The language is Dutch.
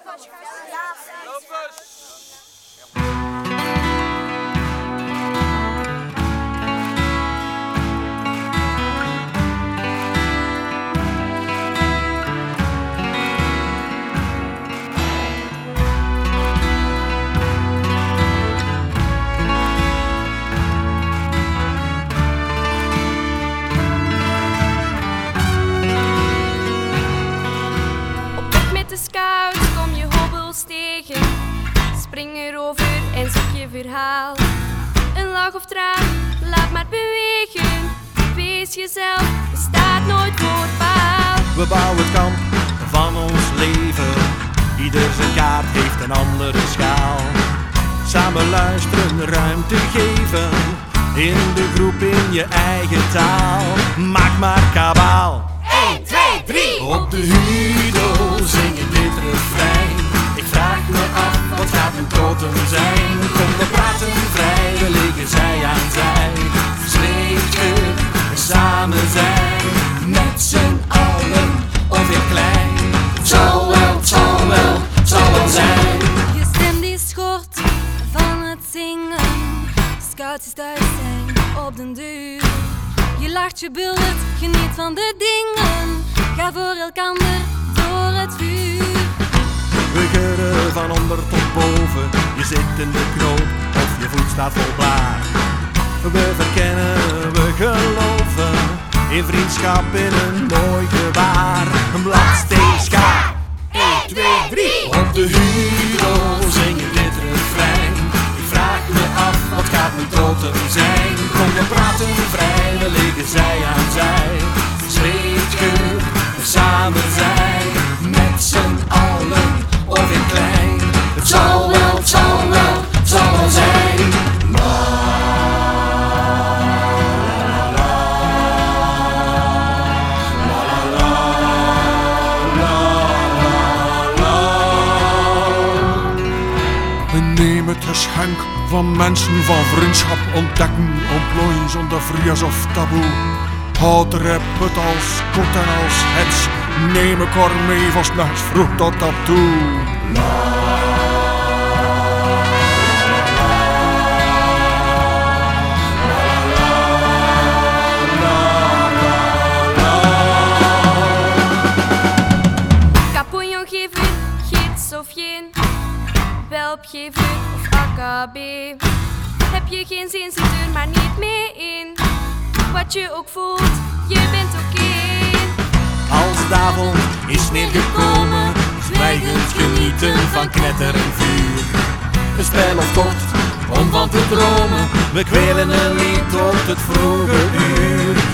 Kom je hobbels tegen, spring erover en zoek je verhaal. Een lach of traan, laat maar bewegen. Wees jezelf, je staat nooit voor paal. We bouwen het kamp van ons leven. Ieder zijn kaart heeft een andere schaal. Samen luisteren, ruimte geven. In de groep in je eigen taal. Maak maar kabaal. 1, 2, 3. Op de Hudo zingen dit refrein. Ik vraag me af, wat gaat een totem zijn? Kom, we praten vrij, we liggen zij aan zij. Zweetje, samen zijn. Met z'n allen, of in klein. Het zal wel, het zal wel, het zal wel zijn. Je stem die schort van het zingen. Scouts is thuis zijn op den duur. Je lacht, je buldert, geniet van de dingen. Ga voor elkander door het vuur. We geuren van onder tot boven. Je zit in de knoop of je voet staat vol blaar. We verkennen, we geloven in vriendschap in een mooi gebaar. Een bladsteen schaar. 1, 2, 3. Op de Hudo zingen dit refrein. Ik vraag me af, wat gaat mijn totem zijn? Kom, we praten vrij, we liggen zij aan zij. Zweetgeur, samen zijn. Met z'n allen, of in klein. Het zal wel, het zal wel, het zal wel zijn. Neem het geschenk van mensen van vriendschap ontdekken, ontplooien zonder vrees of taboe. Houd de rap het als kot en als hets, neem elkaar mee van 's nachts vroeg tot dat toe. Caponjon geven, gids of geen. Welp geven of AKB. Heb je geen zin, zit er maar niet mee in. Wat je ook voelt, je bent oké. Als de avond is neergekomen, zwijgend genieten van knetter en vuur. Een spel of tocht om van te dromen, we kwelen een lied tot het vroege uur.